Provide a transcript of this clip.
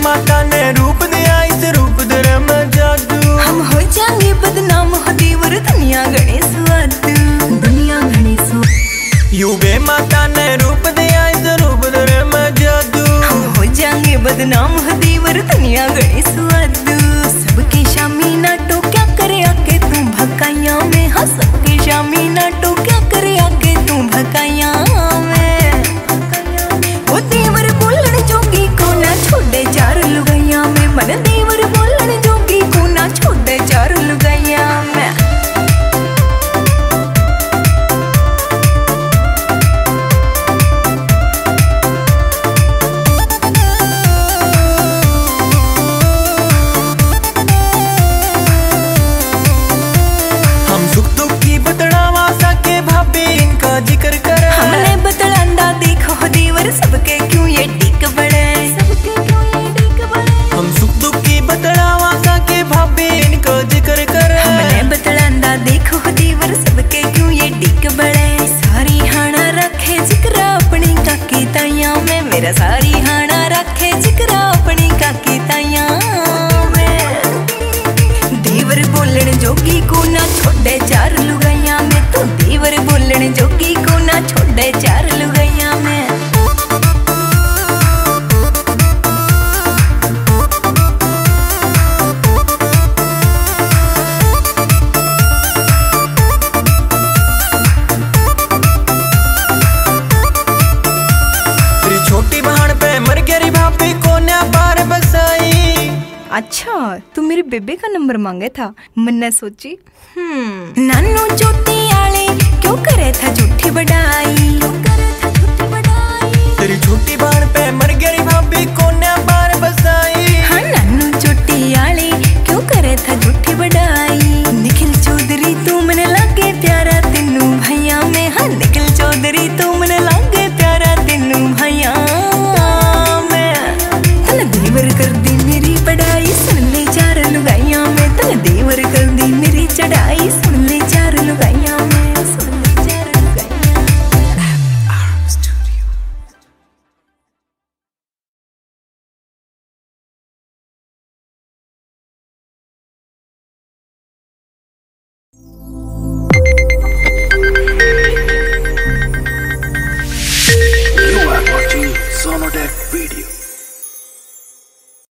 माता ने रूप दिया, इस रूप दे में जादू। हम हो जाएंगे बदनाम हो देवर, दुनिया गणे स्वाद, दुनिया गणे स्वाद। युगे माता ने रूप दिया, इस रूप दे में जादू। हम हो जाएंगे बदनाम हो देवर, दुनिया गणे स्वाद। सबके शामी नाटो क्या करे आके तू भकाइया में, हाँ सबके शामी नाटो क्या करे आके तू भकाइया में। वो देवर बोलन जोगी को ना छोड़े चार लुगाइया में, मन देवर बोलन जोगी को ना छोड़े चार लुगाइया में। जिक्र कर हमने बतलांदा देखो देवर, सबके क्यों ये टिक बड़े, सबके क्यों ये टिक बड़े। हम सुख दुख की बतलावा के भाभी इनका जिक्र कर। हमने बतलांदा देखो देवर, सबके क्यों ये टिक बड़े। सारी हाना रखे जिक्र अपनी काकी ताइया में, मेरा सारी हाना रखे जिक्र अपनी काकी ताइया में। देवर बोलन जोगी को ना छोड़े चार लुगाइया में, तो देवर बोलन जोगी को ना छोड़े चार लुगाइया में। तेरी छोटी बहन पे मर गई भाभी को ना पार बसाई। अच्छा तू मेरे बेबे का नंबर मांगे था, मैंने सोची नानू चोटी आले क्यों करे था झूठी बढ़ाई, तेरी छोटी बहन पे मर गई भाभी को ना पार बसाई। हाँ नानू चोटी आले क्यों करे था झूठी बढ़ाई। निखिल चौधरी तू मन लागे प्यारा तेनू भैया में, हाँ निखिल चौधरी तू मन लागे प्यारा तेनू भैया में। तन देवर कर दी मेरी पढ़ाई, सुन ले चार लुगाइया में, तन देवर कर दी मेरी चढ़ाई, सुन ले चार लुगाइया में, सुन ले चार लुगाइया। You are watching Sonotech video.